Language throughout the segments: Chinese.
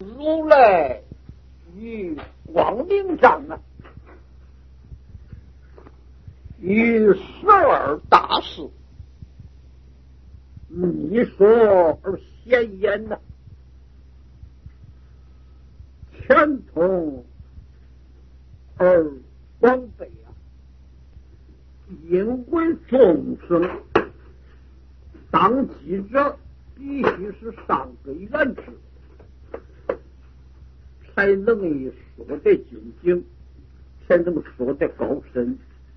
如来与光明章啊，与12大师密说而闲言呐，前通而广北啊，因为众生当机者必须是上根原知，才能说得究竟，才能说得高深。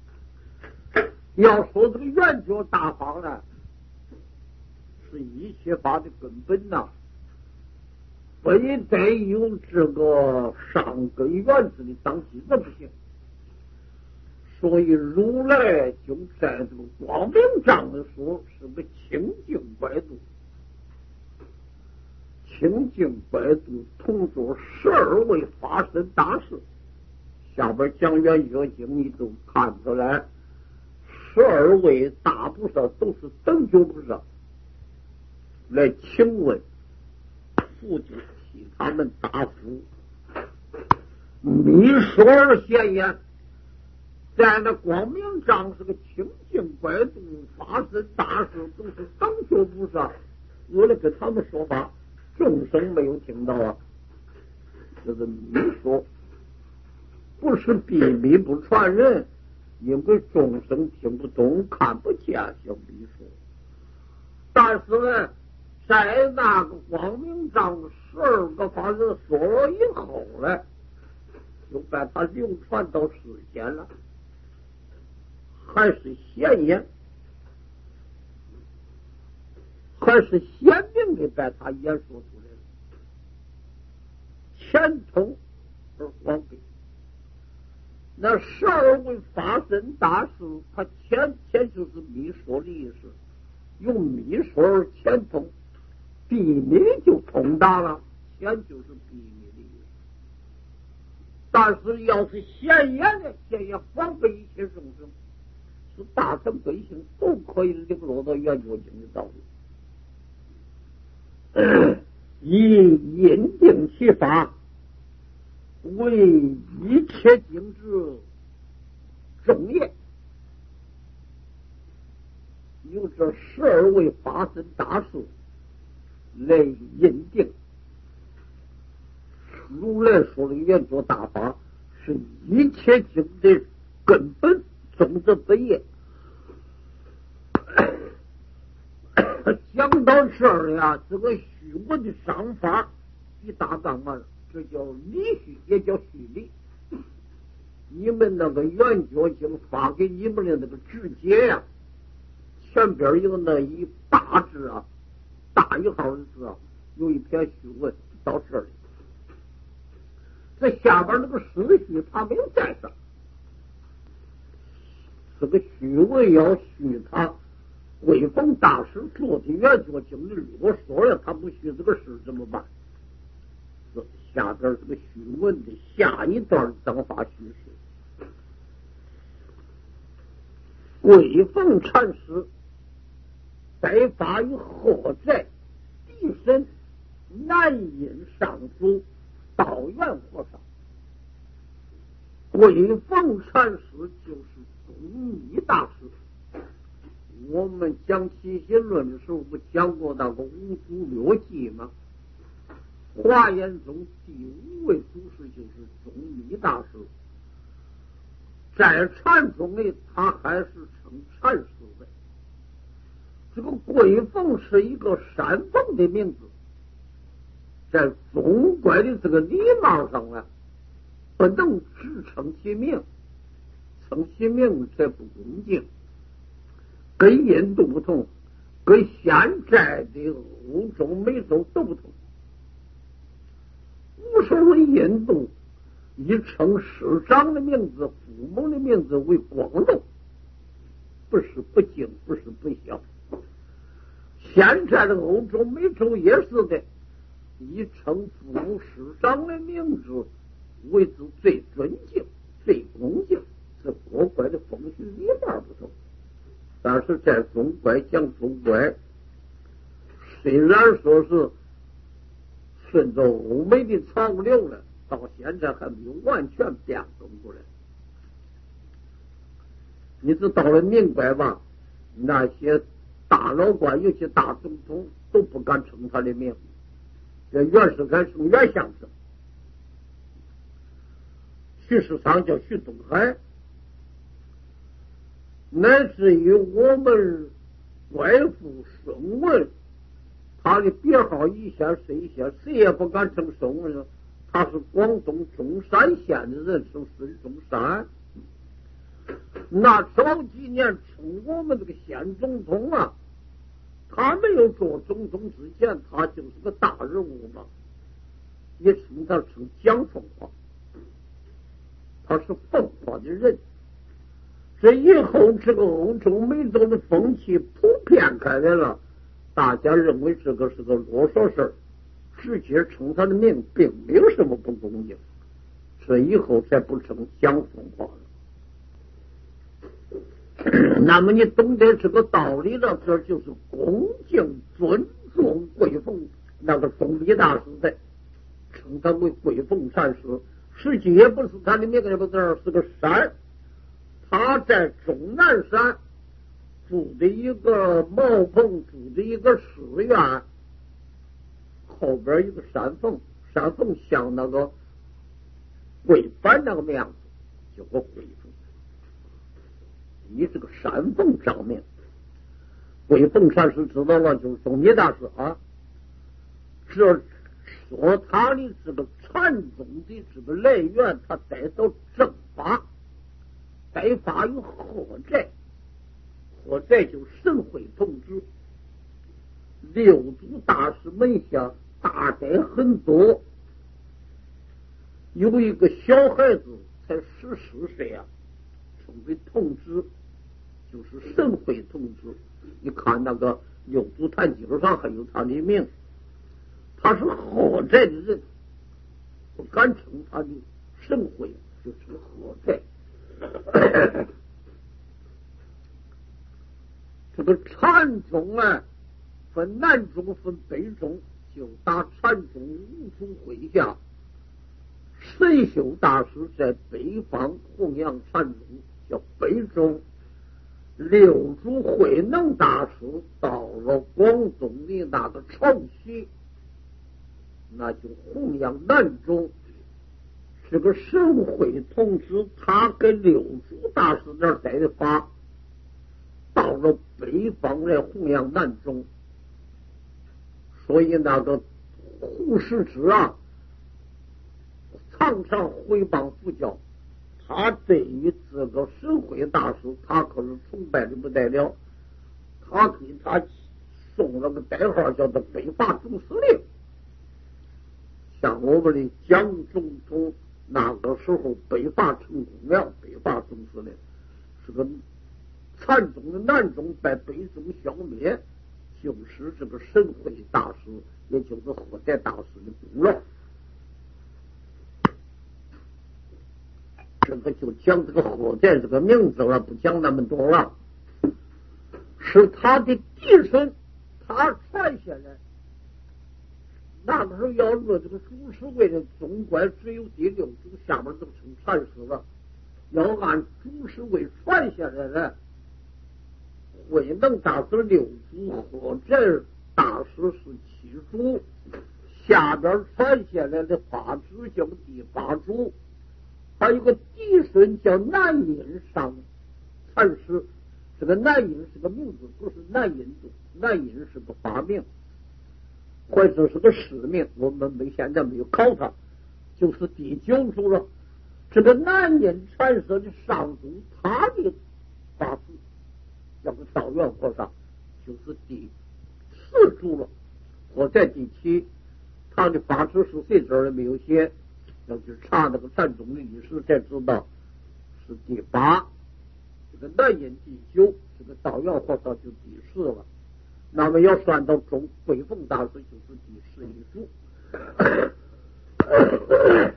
要说这个圆觉大法呢，是一切法的根本呐，非得有这个上根原知的当机者不行。所以如来就在这个光明章的说是个清净百度，清净百度同作12位法身大士。下边讲圆觉经你都看出来，12位大菩萨都是等觉菩萨来请问，父亲替他们答复，密说而闲言。在那光明章是个清净百度法身大士，都是等觉菩萨，为了跟他们说法，众生没有听到啊，这是密说，不是秘密不传人，因为众生听不懂看不见，叫密说。但是呢，在那个光明章12个法身说了以后呢，就把它流传到世间了，还是闲言，还是鲜明的把它演说出来了，前通而广北。那12位法身大师，他前就是密说的意思，用密说而前通，秘密就通达了，前就是秘密的意思。但是要是闲言的，闲言广北一切众生，是大乘根性都可以领落到圆觉经的道理。以因定其法，为一切经之重业，由这12位法身大士来印定。如来说的圆觉大法是一切经的根本宗旨本业。讲到这儿呀，这个虚文的商法一大干嘛，这叫理虚，也叫虚理。你们那个圆觉经发给你们的那个直接呀，前边有那一大字啊，大一号的字啊，有一篇虚文到这里，这下边那个实虚他没有带上。这个虚文要虚他贵峰大师做的圆觉经的啰嗦呀，他不虚这个事怎么办？下边这个虚文的下一段等法虚实。贵峰禅师在发于后在地身南阴上主道元和尚。贵峰禅师就是宗密大师。我们讲起心论的时候，不讲过那个五祖六记吗？华严宗第5位祖师就是宗密大师，在禅宗里他还是称禅师的。这个贵凤是一个山峰的名字，在宗观的这个礼貌上啊，不能只称其名，称其名才不恭敬。跟印度不同，跟现在的欧洲、美洲都不同。无所谓印度以称师长的名字、父母的名字为光荣，不是不敬，不是不孝。现在的欧洲、美洲也是的，以称父母师长的名字为之最尊敬、最恭敬，这国怪的风俗礼貌不同。但是在中怪讲中怪，虽然说是顺着欧美的潮流了，到现在还没有完全变更过来。你知道了明白吧？那些大老官，尤其大总统，都不敢称他的名。这袁世凯称袁相声，徐世昌叫徐东海，乃至于我们怪父孙文，他的别号一线是一线，谁也不敢称孙文。他是广东中山县的人，称孙中山。那早几年称我们这个县总统啊，他没有做总统之前，他就是个大人物嘛，也称他称蒋凤凰，他是凤凰的人。这以后这个欧洲美洲的风气普遍开来了，大家认为这个是个啰嗦事儿，直接称他的名并没有什么不恭敬，这以后才不称蒋凤凰了。那么你懂得这个道理了，这就是恭敬尊重贵凤。那个总理大师在称他为贵凤禅师，实际也不是他的名字，是个山。他在终南山住的一个茅棚，住的一个寺院，后边一个山缝，山缝像那个桂板那个样子，叫个贵凤。以这个山缝上面，贵凤禅师知道了，就是总理大师啊。这说他的这个禅宗的这个来源，他带到正法，带发于何在？何在就神会同志，六祖大师门下大概很多，有一个小孩子才14岁啊，称为同志，就是神会同志。你看那个六祖坛经上还有他的名，他是何在的人，不敢称他的神会，就是何在。这个禅宗啊，分南宗分北宗，就打禅宗五祖麾下，神秀大师在北方弘扬禅宗，叫北宗。六祖慧能大师到了广东的那个潮汐，那就弘扬南宗。这个神会同志，他跟六祖大师那儿带的法，到了北方来弘扬南宗。所以那个胡适之啊，常常回谤佛教。他对于这个神会大师，他可是崇拜的不得了。他给他送了个代号，叫做北伐总司令。像我们的蒋总统那个时候北伐成功了，北伐总司令是个禅宗的南宗被北宗消灭，就是这个神会大师，也就是何在大师的功劳。这个就讲这个何在这个名字了，不讲那么多了。是他的弟孙，他传下来。那个时候要论这个祖师位的总管，只有第六祖，下面都成禅师了。要按祖师位传下来的，慧能大师六祖，何在大师是七祖，下边传下来的八祖叫第八祖。还有个嫡孙叫南隐上禅师，这个南隐是个名字，不是南印度，南隐是个法名，或者是个师名，我们现在没有考他，就是第9祖了。这个南隐禅师的上祖，他的法师叫个道元和尚，就是第4祖了。我在第7，他的法师是谁这儿也没有写。要去查那个禅宗的历史才知道是第8，这个南印第9，这个道元和尚就第4了。那么要算到中贵凤大师就是第11祖。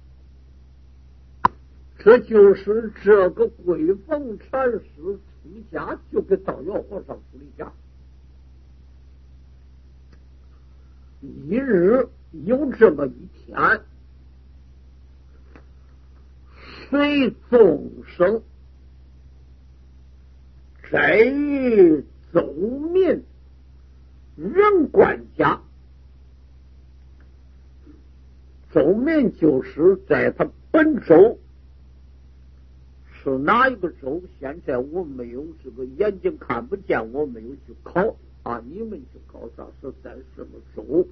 这就是这个贵凤禅师出家就跟道元和尚出的家。一日有这么一天，随众生摘奏民人管家，奏民就是在他本州是哪一个州？现在我没有这个眼睛看不见，我没有去考啊！你们去考察是在什么州？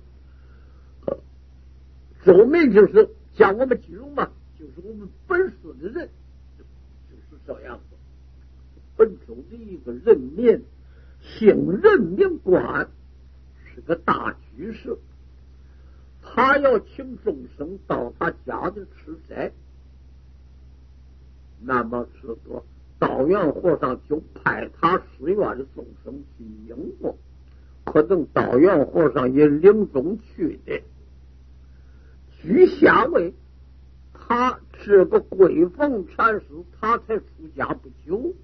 州民就是像我们金融嘛，就是我们本市的人，就是这样子。本州的一个人民，姓任名官，是个大居士，他要请众生到他家里吃斋。那么这个道元和尚就派他寺院的众生去迎过，可能道元和尚也领众去的。居下位，他这个贵凤禅师，他才出家不久，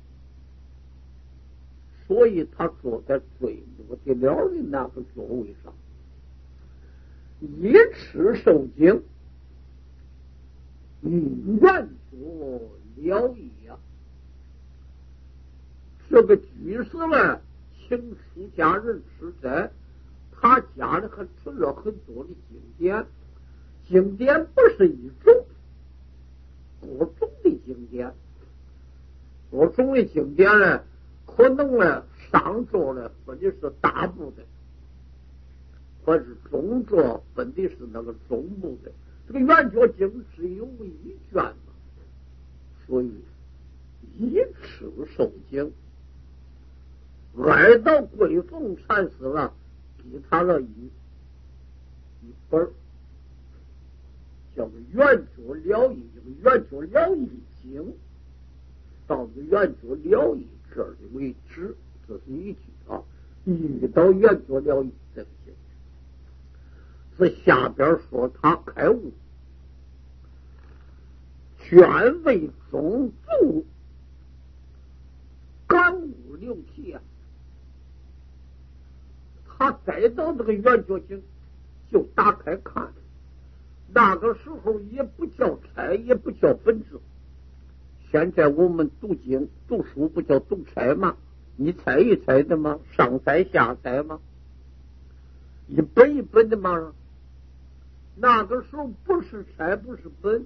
所以他坐在最末的了的那个座位上，一持受经，圆桌了义呀。这个居士呢，请出家人吃斋，他家里还存了很多的经典，经典不是一种，多种的经典，多种的经典呢，可能呢上座呢分的是大部的，或是中座分的是那个中部的。这个圆觉经只有一卷嘛，所以一次受经，挨到贵凤禅师了，给他了一本叫做圆觉了义，这个圆觉了义经，到这圆觉了义这里为止，这是一句啊。遇到圆觉了义这个经，这下边说他开悟，卷为中足，感悟流体啊。他再到这个圆觉经就打开看，那个时候也不叫拆，也不叫本质。现在我们读经读书不叫读拆吗？你拆一拆的吗？上拆下拆吗？一本一本的吗？那个时候不是拆，不是本，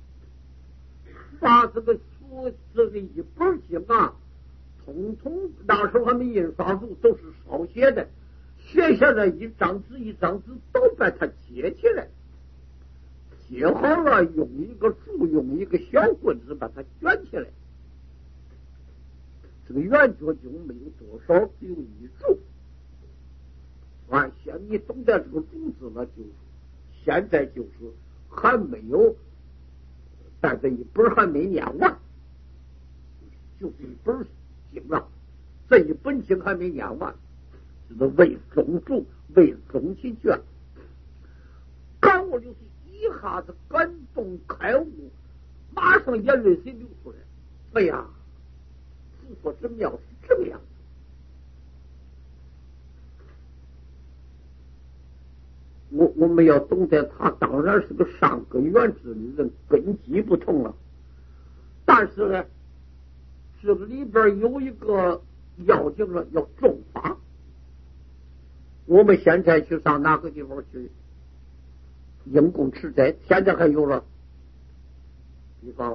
把这个书这个一本经啊，统统那时候还没印刷术，都是手写的，写下来一张纸一张纸都把它接起来，接好了用一个竹，用一个小棍子把它卷起来。这个圆觉经没有多少，只有一竹啊！你懂得这个竹子呢，就是现在就是还没有，但这一本还没念完，就是一本经了，这一本经还没念完，就是为中竹，为中其卷。感悟就是一下子感动开悟，马上眼泪水流出来。哎呀，佛说之妙是这个样子。我们要懂得，他当然是个上根原知的人，根基不同了。但是呢，这个里边有一个要紧了，要重法。我们现在去上哪个地方去因公持斋？现在还有了。比方，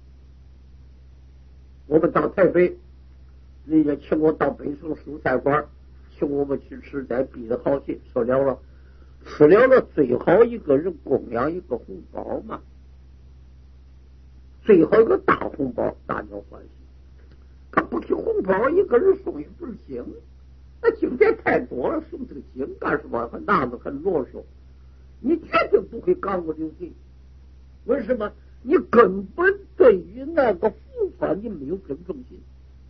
我们到台北，人家请我到北宋蔬菜馆，请我们去吃斋，逼得好些，吃了了。吃了最好一个人供养一个红包嘛，最好一个大红包，大家欢喜。他不给红包，一个人送一本经，那经典太多了，送这个经干什么？还拿着很啰嗦，你绝对不会感悟流体。为什么？你根本对于那个佛法你没有尊重心，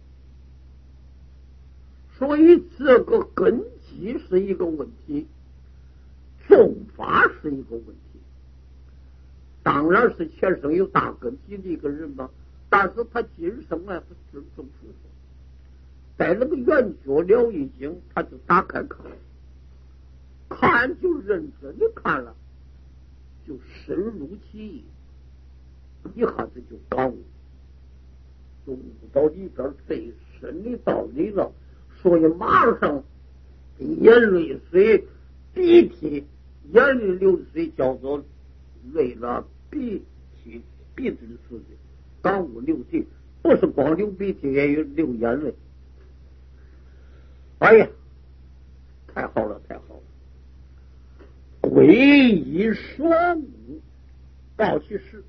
所以这个根基是一个问题。重法是一个问题，当然是前生有大根基的一个人吧，但是他今生不尊重佛法，在那个圆觉了义经，他就打开看，看就认真的看了， 就深入其意，一下子就感悟，就悟到里边最深的道理了。所以马上眼泪水、鼻涕、眼里流的水叫做为了鼻涕、鼻子的事情，感悟流涕，不是光流鼻涕，也有流眼泪。哎呀，太好了，太好了！皈依所悟，报其实。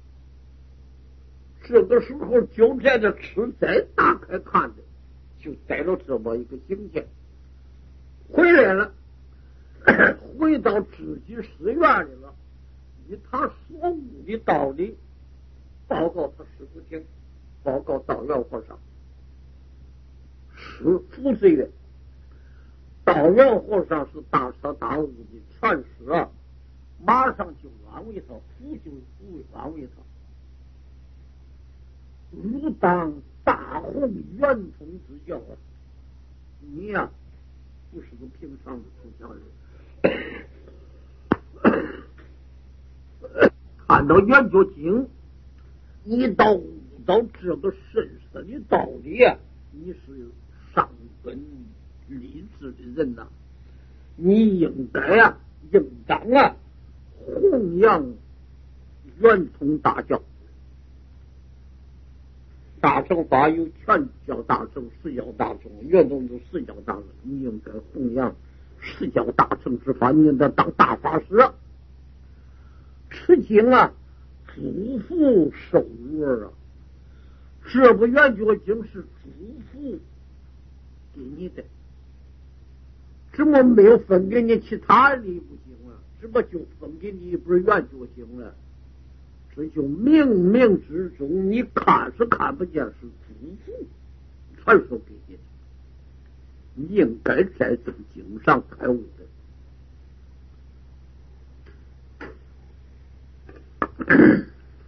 这个时候，就在这吃斋打开看的，就带到这么一个境界，回来了，回到自己寺院里了，以他所悟的道理报告他师父听，报告道元和尚。师父之曰：道元和尚是大彻大悟的禅师啊，马上就安慰他，父就安慰他。汝当大弘圆通之教啊！你呀、不是个平常的出家人。看到圆觉经，你到悟到这个深深的道理啊，你是上根立志的人呐、你应当弘扬圆通大教。大乘法有全教大乘、十教大乘，圆通有十教大乘，你应该弘扬十教大乘之法，你应该当大法师啊！此经啊，祖父授予啊，这部圆觉经是祖父给你的，怎么没有分给你其他的一部经了？怎么就分给你一本圆觉经了？这就冥冥之中，你看是看不见，是祖父传授给你的，你应该在这个经上开悟的。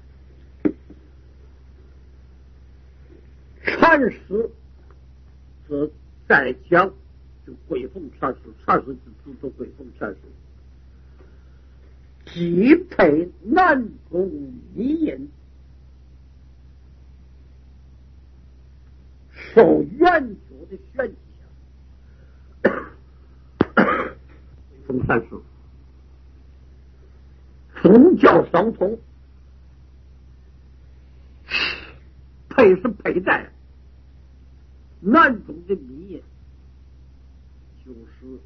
禅师则再讲，就桂凤禅师，禅师就做桂凤禅师。即配南宗一印，受圆觉的玄机。凤禅师宗教相同，配是佩戴，南宗的密印就是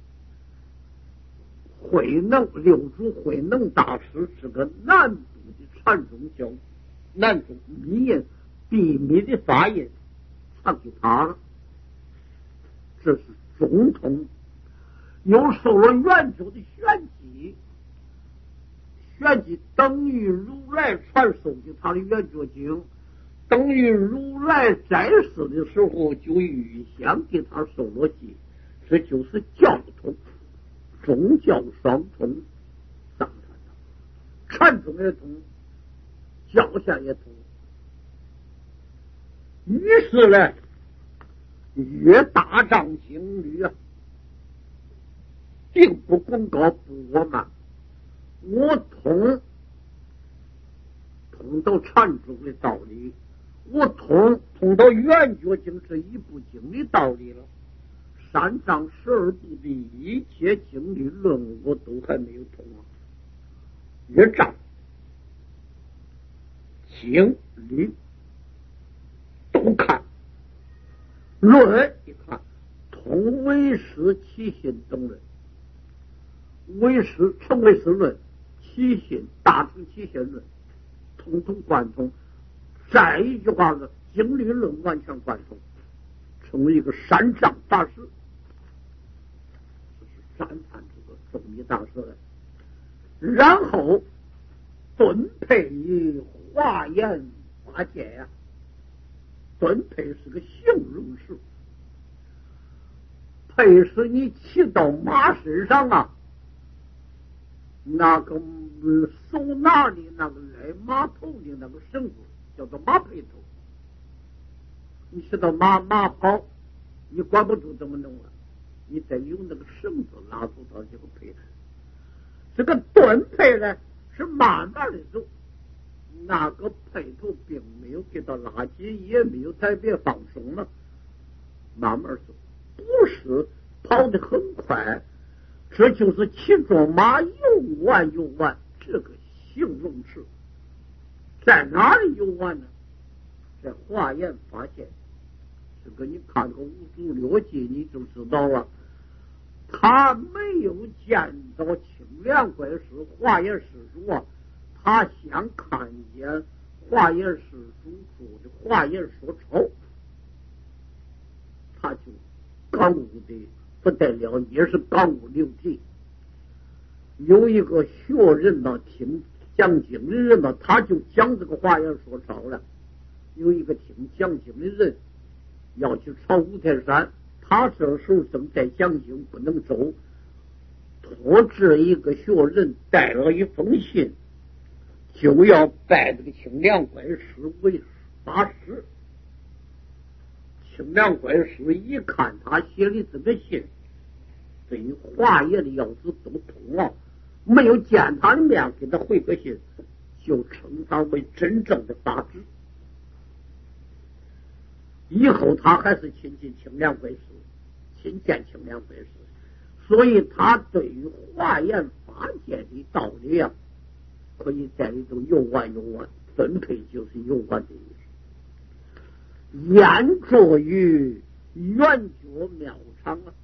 慧能六祖慧能大师是个南宗的禅宗教，南宗密印秘密的法印藏给他了，这是中通，又受了圆觉的玄机，玄机等于如来传授给他的圆觉经，等于如来在世的时候就预先给他受了记，这就是教通。宗教双通，上禅宗也通，教下也通。于是呢，越大丈经律啊，并不功高不我慢，我通到禅宗的道理，我通到圆觉经这一部经的道理了。三藏12部的一切经律论我都还没有通啊，约章经律都看，论一看，通唯识起信等论，唯识成唯识论、起信大乘起信论，统统贯通。再一句话呢，经律论完全贯通，成为一个三藏大师。赞叹这个宗义大师了，然后顿配华严法界呀，顿配是个形容词，配是你骑到马身上啊，那个手拿的那个来马头的那个绳子叫做马配头，你骑到马跑，你管不住怎么弄啊？你得用那个绳子拉住它，这个配这个盾配呢是慢慢的走，那个配头并没有给他拉紧，也没有特别放松了，慢慢走，不是跑得很快，这就是骑着马游玩游玩这个形容词。在哪里游玩呢？在华严发现，这个你看个五祖六记你就知道了。他没有见到清凉怪师华严师主啊，他想看见华严师主说的华严说抄，他就感悟的不得了，也是感悟流涕。有一个学人呢，听讲经的人呢，他就讲这个华严说抄了。有一个听讲经的人要去抄五台山，他这时候正在讲经，不能走，托这一个学人带了一封信，就要拜这个清凉怪师为法师。清凉怪师一看他写的这个信，对于华严的要旨都通了，没有见他的面给他回个信，就称他为真正的法师。以后他还是亲近清凉怪师，亲见清凉怪师，所以他对于华严法界的道理啊，可以在里头游玩游玩，分配就是游玩的意思。沿着于圆觉庙场啊，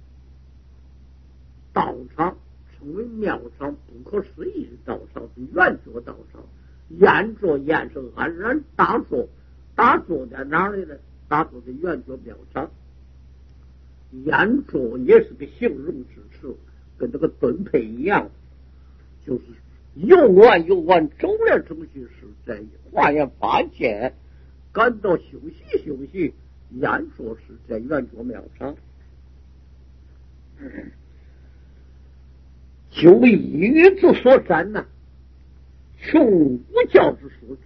道场称为庙场，不可思议的道场是圆觉道场。沿着沿是安然打坐，打坐在哪里呢？打坐在圆觉庙场。沿着也是个形容之词，跟这个蹲配一样，就是游玩游玩，走来走去是在华严法界，感到休息休息，沿着是在圆觉庙场。就一之所占呢，穷无教之所知。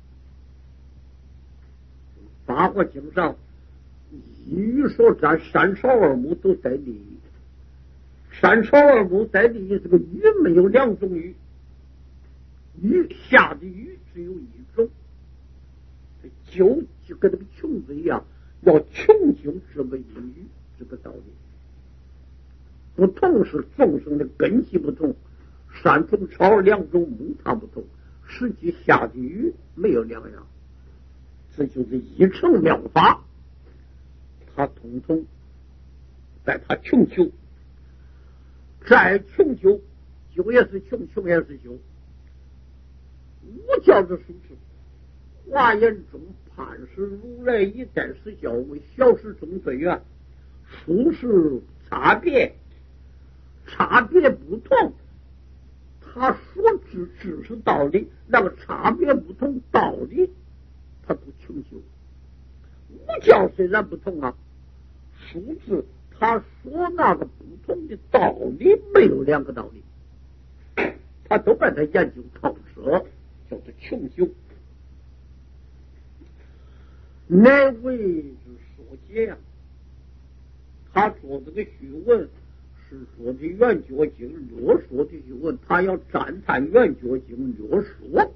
法华经上一语所占，三朝二目都在第一。三朝二目在第一，这个语没有两种语，语下的语只有一种，就跟那个穷子一样，要穷究这个一语，这个道理。不同是众生的根基不同，三种朝两种目它不同，实际下的语没有两样。这就是一乘妙法，他统统在他穷究，再穷究，究也是穷，穷也是究。无教之属是华严中判是如来一代实教为小时中最远，殊是差别不同，他所知知识道理，那个差别不同道理他都穷究。无教虽然不同啊，殊是他说那个不同的道理没有两个道理，他都把它研究透彻，叫做穷究。乃为之所解呀。他说这个虚文是说的圆觉经略说的虚文，他要赞叹圆觉经略说，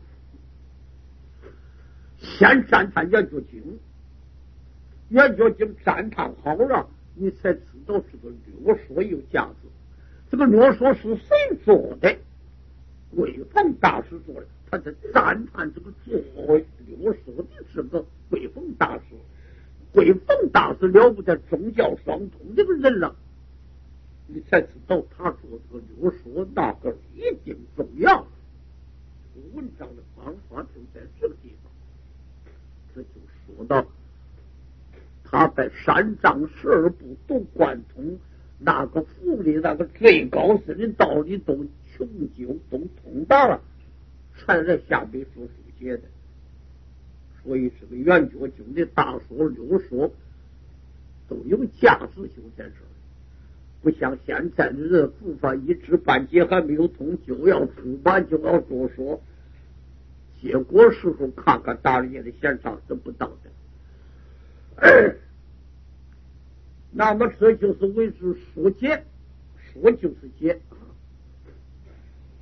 先赞叹圆觉经，圆觉经赞叹好了，你才知道这个略说有价值。这个略说是谁做的？桂凤大师做的，他在赞叹这个做略说的这个桂凤大师。桂凤大师了不得宗教双通这个人了，你才知道他说这个略说那个一定重要。文章的方法就在这个地方，这就说到他在三藏十二部都贯通，那个福利那个最高深的道理都穷究都通达了，才在下笔所书写的。所以这个圆觉经的大说略说都有价值，就在这儿。不像现在的人佛法一知半解还没有通，就要出版就要多说，结果时候看看大人的现场是不当的。那么这就是为之说解，说就是解。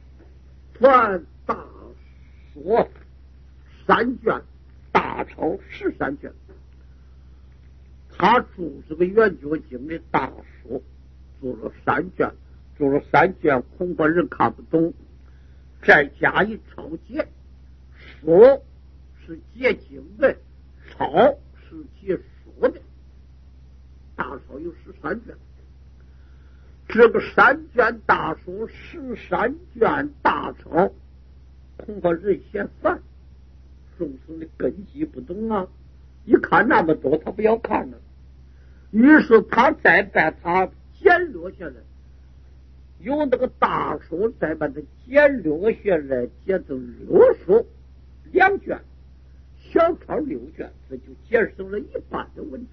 传大说3卷，大抄13卷。他注这个圆觉经的大说，做了3卷，做了3卷，恐怕人看不懂，再加以抄解。说是解经的，抄是解说的。大抄有13卷，这个3卷大说13卷大抄，恐怕人嫌烦，众生的根基不懂啊！一看那么多，他不要看了。于是他再把它简略下来，用那个大说再把它简略下来，节成6说2卷，小抄6卷，这就节省了一半的问题。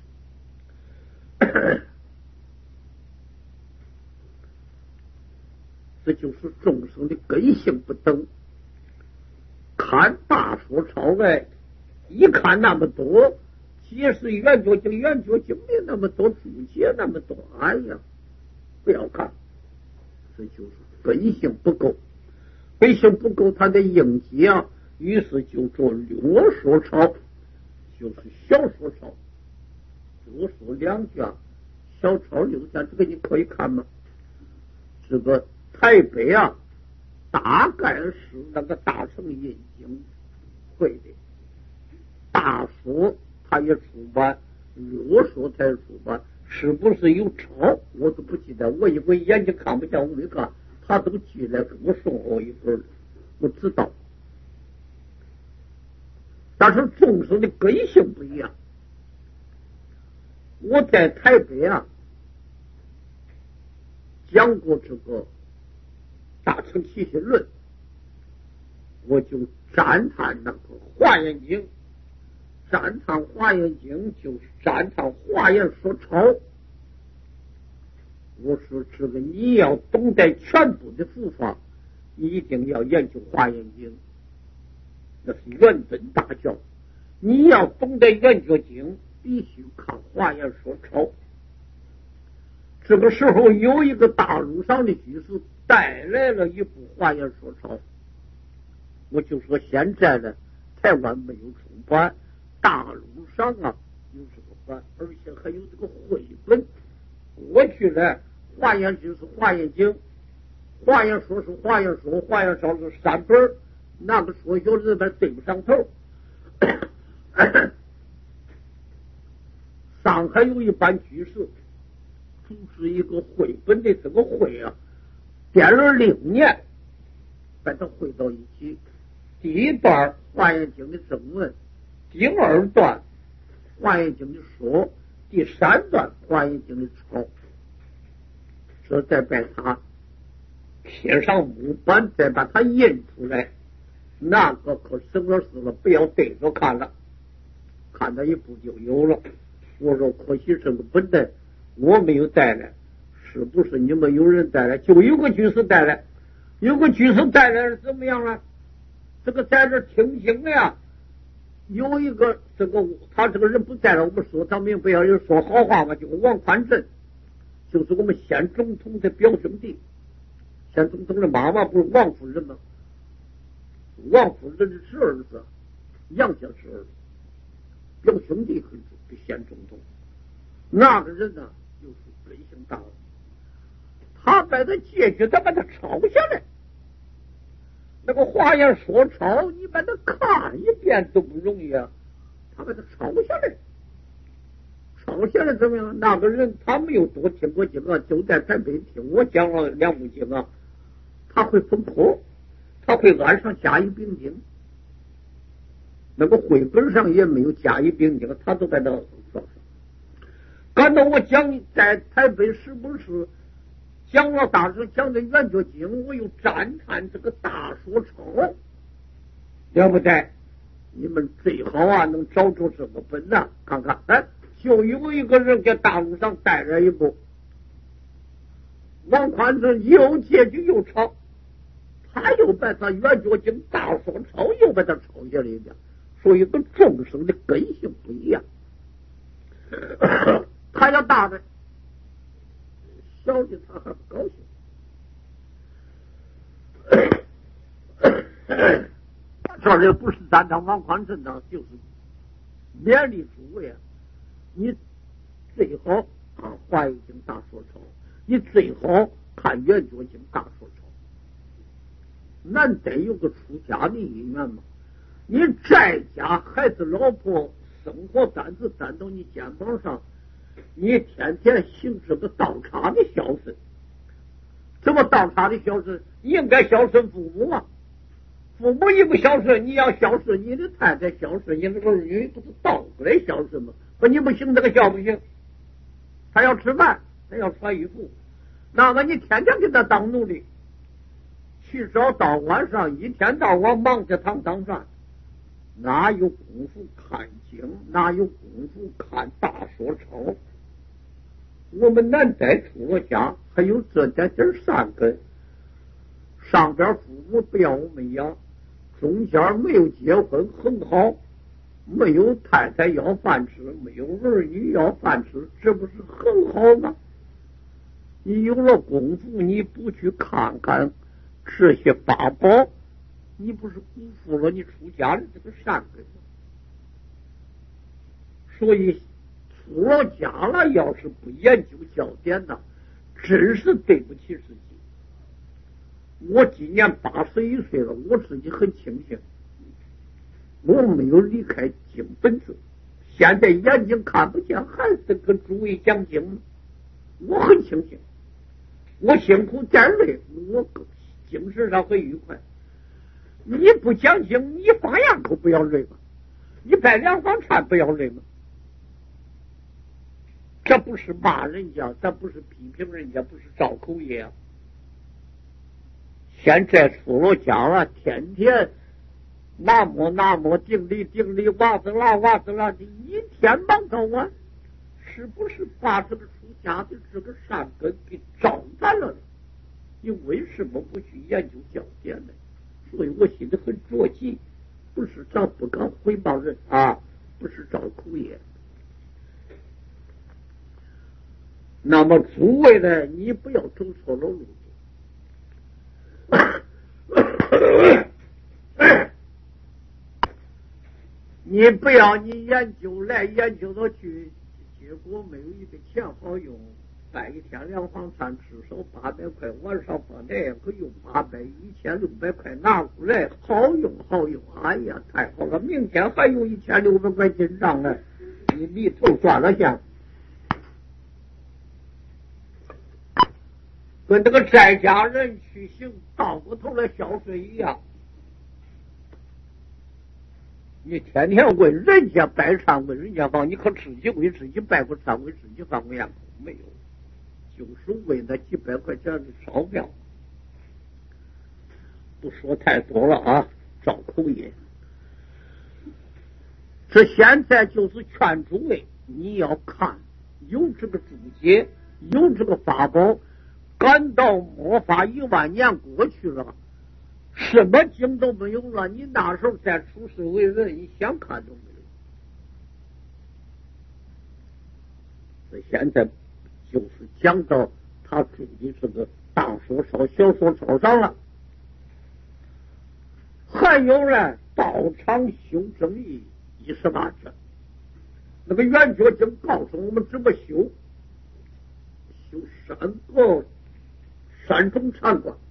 这就是众生的根性不等，看大说抄来，一看那么多，解释圆觉经的那么多，注解那么多，哎呀，不要看，这就是根性不够，根性不够，他的应解啊，于是就做略说抄，就是小说抄，多说2卷，小抄6卷，这个你可以看吗？这个台北啊，大概是那个大成印经会的，大说他也出版，略说才出版，是不是有抄我都不记得，我以为眼睛看不见我没看，他都寄来给我送我一份，我知道。但是众生的根性不一样，我在台北啊讲过这个大乘起信论，我就赞叹那个华严经，赞叹华严经就是赞叹华严所抄。我说这个你要懂得全部的佛法，一定要研究华严经，那是圆顿大教。你要懂得圆觉经，必须看华严所抄。这个时候有一个大陆上的居士带来了一部华严所抄，我就说现在呢，台湾没有出版，大陆上啊有这个版，而且还有这个绘本。过去呢，华严经是华严经，华严说是华严说，华严说是3本，那个说有日本对不上头。上海有一班居士组织一个绘本的这个会啊，编了6年，把它汇到一起。第1段华严经的正文，第2段华严经的说，第3段华严经的抄，这再把它贴上木板，再把它印出来，那个可省了事了，不要对着看了，看到一部就有了。我说可惜这个本来我没有带来，是不是你们有人带来？就有个居士带来，有个居士带来是怎么样呢？这个在这听经的呀，有一个这个他这个人不在了，我们说他明白，要有说好话嘛，就王宽镇，就是我们县总统的表兄弟，县总统的妈妈不是王夫人吗？王夫人的侄儿子，杨家侄儿子，表兄弟很的县总统，那个人呢就是根性大了，他把他解决，他把他抄下来。那个华严说抄，你把它看一遍都不容易啊，他把它抄下来，抄下来怎么样？那个人他没有多听过经啊，就在台北听我讲了2部经啊，他会分科，他会按上甲乙丙丁，那个绘本上也没有甲乙丙丁，他都在那说上。刚才我讲在台北是不是讲了大师讲的圆觉经，我又赞叹这个大说抄，对不对？你们最好啊能找出这个本呐，看看。哎，就有一个人给大陆上带来一部，王宽镇又解决又抄，他又把他圆觉经大说抄又把他抄下来一遍，所以跟众生的根性不一样。他要大的，小的他还不高兴。 这也不是咱当王宽镇的，就是勉励诸位，你最好画一经大说抄，你最好看圆觉经大说抄。难得有个出家的姻缘嘛，你在家孩子老婆生活担子担到你肩膀上，你天天行这个倒插的孝顺。怎么倒插的孝顺？你应该孝顺父母啊！父母一不孝顺，你要孝顺你的太太，孝顺你的儿女，不是倒过来孝顺吗？不，你不行，这个孝不行。他要吃饭，他要穿衣服，那么你天天给他当奴隶，去早到晚上一天到晚忙着堂当饭，哪有功夫看经？哪有功夫看大说抄？我们难得出了家，还有这点善根。上边父母不要我们养，中间没有结婚很好，没有太太要饭吃，没有儿女要饭吃，这不是很好吗？你有了功夫，你不去看看这些法宝，你不是辜负了你出家的这个善根吗？所以出了家了，要是不研究教典呢，真是对不起自己。我今年81岁了，我自己很庆幸，我没有离开经本子。现在眼睛看不见，还是跟诸位讲经，我很庆幸。我辛苦点累，我精神上很愉快。你不讲经，你放羊口不要累吗？你拜两房忏不要累吗？这不是骂人家，咱不是批评人家，不是造口业啊。现在出了家了，天天那么顶礼哇子啦的，一天忙到晚，是不是把这个出家的这个善根给招咱了呢？你为什么不去研究教典呢？所以我心里很着急，不是咱不敢诽谤人啊，不是造口业。那么诸位呢，你不要走错了路子。你不要你研究来研究到去，结果没有一个钱好用，拜一天两房餐，至少800块，晚上饭店也可以用800，1600块拿过来，好用。哎呀，太好了！明天还有1600块进账呢，你里头算了下。跟这个在家人去行倒过头来孝顺一样，你天天问人家拜忏，问人家放，你可自己为自己拜过忏，为自己放过羊口没有？就是为那几百块钱的钞票。不说太多了啊，造口业。这现在就是劝诸位，你要看有这个注解，有这个法宝。赶到末法1万年过去了，什么经都没有了，你那时候再出世为人，你想看都没有。所以现在就是讲到他注的这个大说抄、小说抄上了，还有呢，道场修正义18卷，那个圆觉经告诉我们怎么修3种禅观，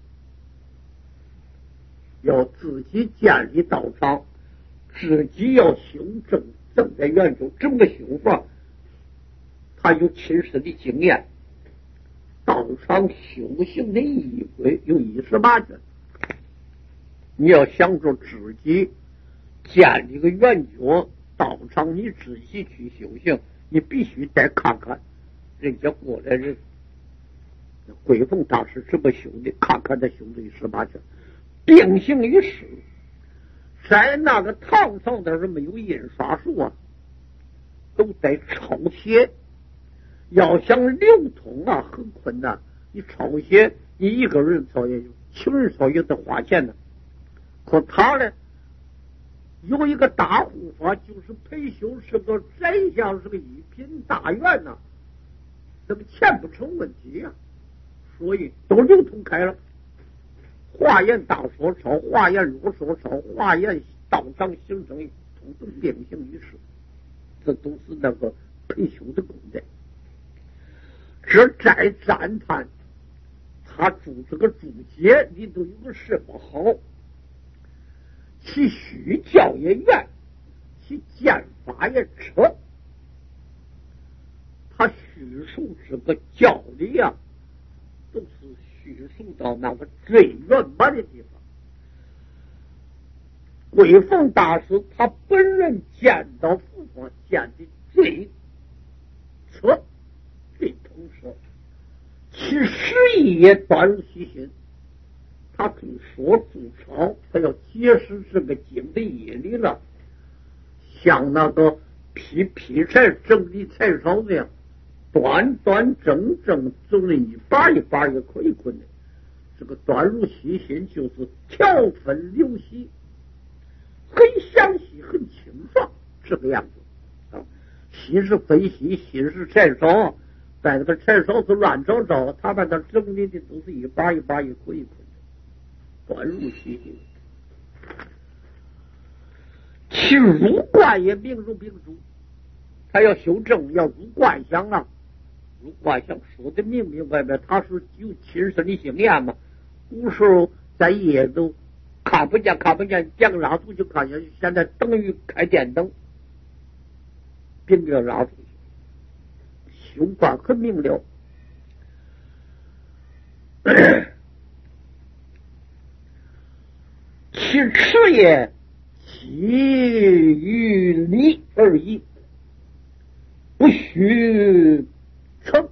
要自己建立道场，自己要修正在圆觉，怎么个修法？他有亲身的经验。道场修行的仪轨有18卷，你要想着自己建立个圆觉道场，你自己去修行，你必须得看看人家过来人。桂凤大师怎么修的？看看他修的18卷，并行于世。在那个唐朝的人没有印刷术啊，都得抄写，要想流通啊，很困难。你抄写，你一个人抄也有，请人抄也得花钱呢。可他呢，有一个大护法，就是培修是个宰相，是个一品大员呐，这个钱不成问题呀。所以都流通开了。 华严大说超，华严如说超，华严道场形成统统并行于世，这都是那个培修的功德。这再赞叹他注这个注解里头有个什么好，其虚教也圆，其剑法也扯。他叙述这个教理啊，都是叙述到那个最圆满的地方。桂凤大师他本人见到佛法见的最彻最通彻，其实意也端入其心。他可以说注抄，他要解释这个经的义理了，像那个劈柴整理柴烧那样，端端正正走了一把一把也可以困的。这个端入其心就是条分流析，很详细很清爽，这个样子啊。心是分析，心是柴烧，在那个柴烧是乱糟糟，他把它整理的都是一把一把也可以困的，端入其心。其入观也明如明珠，他要修正，要入观想啊。入观想说的明明白白，他是有亲身的经验嘛。古时候在夜都看不见，点个蜡烛就看见，现在等于开电灯，并个蜡烛，修观很明了。其持也，其于理而已，不须成。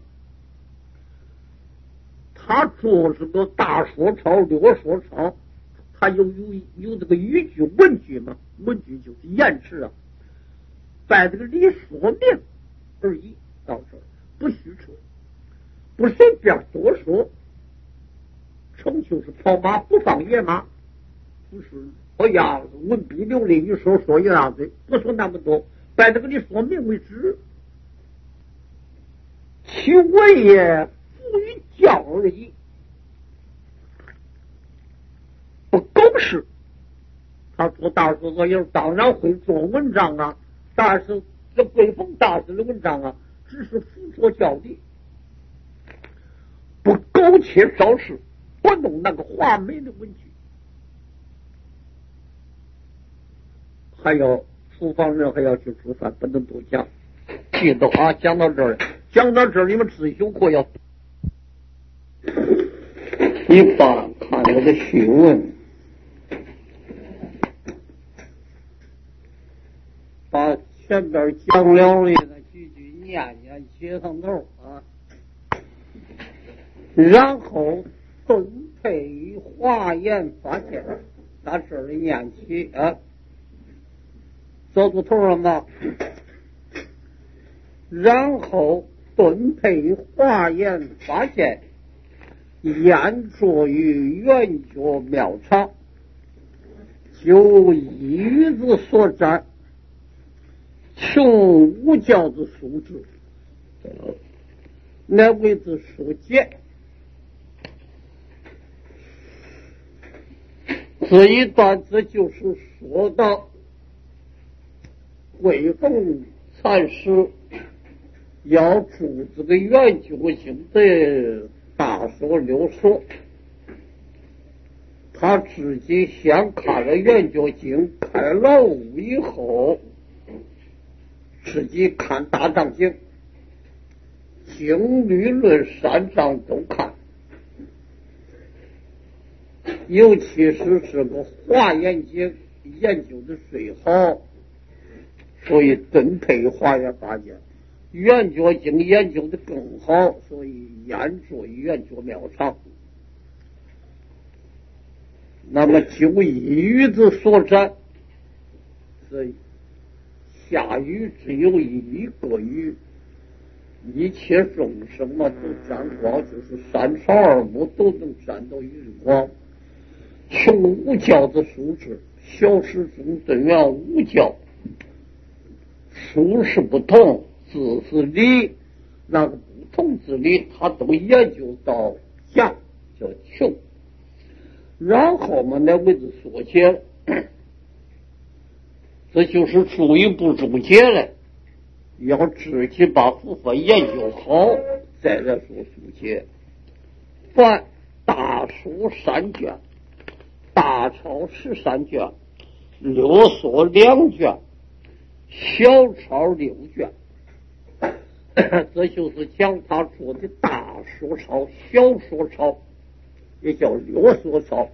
他做这个大说抄、略说抄，他有这个语句文句嘛？文句就是言辞啊，把这个理说明而已，到这儿不许成，不随便多说。成就是跑马不放野马，不是哎呀文笔流利一说一大堆，不说那么多，把这个理说明为止。其为也赋于教而已，不狗屎。他做大师作业当然会做文章啊，但是这桂凤大师的文章啊，只是辅佐教理，不苟且招式，不弄那个华美的文句。还要厨房人还要去煮饭，不能多讲。记住啊，讲到这儿，你们自修课要你爸看我的序文，把前边讲了的那几句念写上头啊，然后分配于华严法界，打这里念起啊，走到头上吧。然后顿配华严法界，研着于圆觉妙场，就一语子所占，穷无教之素质，乃为之书解。这一段子就是说到桂凤禅师要注这个圆觉经的大说六说，他自己先看了圆觉经，开了悟以后，自己看大藏经，经律论三藏都看，尤其是这个华严经研究的最好，所以顿配华严法界。圆觉经研究的更好，所以研究圆觉妙场。那么就一语子所占，是下语只有一个语，一切众生嘛都沾光，就是三朝二目都能沾到余光。穷无教之素质，小时中顿圆无教，书是不同，字是理，那个不同之理他都研究到讲，叫穷。 然后嘛，那为之说解了，这就是注意不注解了，要自己把佛法研究好，再来说注解。凡大书3卷，大抄13卷，六所2卷，小抄6卷，这就是讲他做的大说抄、小说抄，也叫六所抄。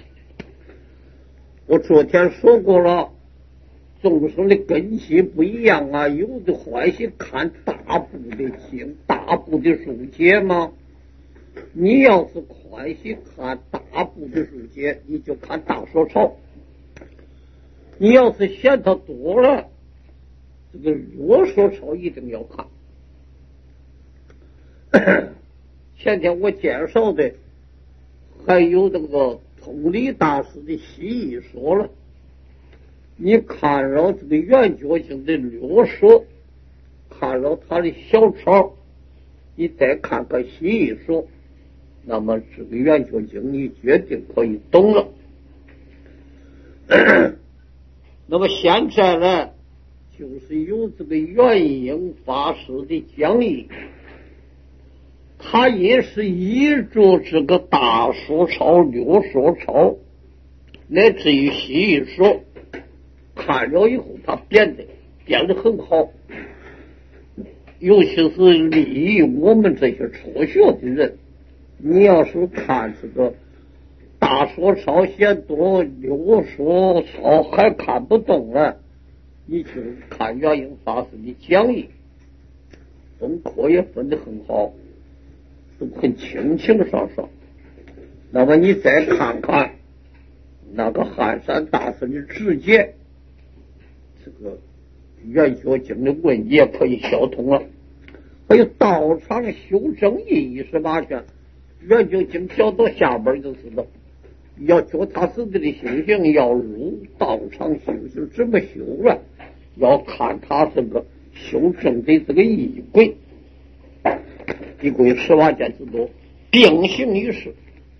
我昨天说过了，众生的根基不一样啊，有的欢喜看大部的经、大部的书解吗？你要是欢喜看大部的书解，你就看大说抄；你要是嫌它多了，这个弱说抄一定要看。前天我介绍的还有这个通理大师的西义说了，你看了这个圆觉经的略说，看了他的小抄，你再看看西义说，那么这个圆觉经你决定可以懂了。那么现在呢，就是有这个元英法师的讲义，他也是依着这个大说抄、六说抄，乃至于西义说，看了以后他编得很好，尤其是利于我们这些初学的人。你要是看这个大说抄嫌多，六说抄还看不懂了，你就看元英法师的讲义，分科也分得很好，都很清清爽爽。那么你再看看那个汉山大师的直解，这个圆觉经的问也可以消通了。还有道场修正义28卷，圆觉经调到下边就是了。要脚踏实地的修行，要入道场修行，怎么修了？要看他这个修正的这个仪轨，仪轨18件之多，并行于世。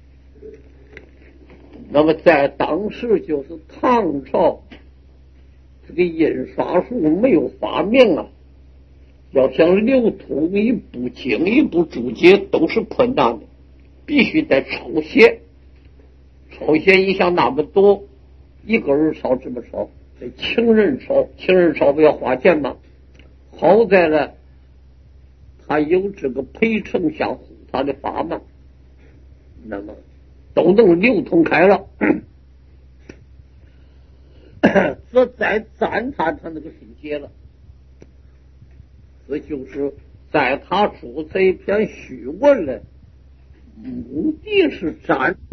那么在当时就是唐朝，这个印刷术没有发明啊，要想流通一部经一部注解都是困难的，必须得抄写。抄写一下那么多，一个人抄这么抄，得请人抄，请人抄不要花钱吗？好在呢，他有这个陪丞相护他的法门，那么都能流通开了。这再赞叹他那个书解了，这就是在他出这一篇序文了，目的是赞。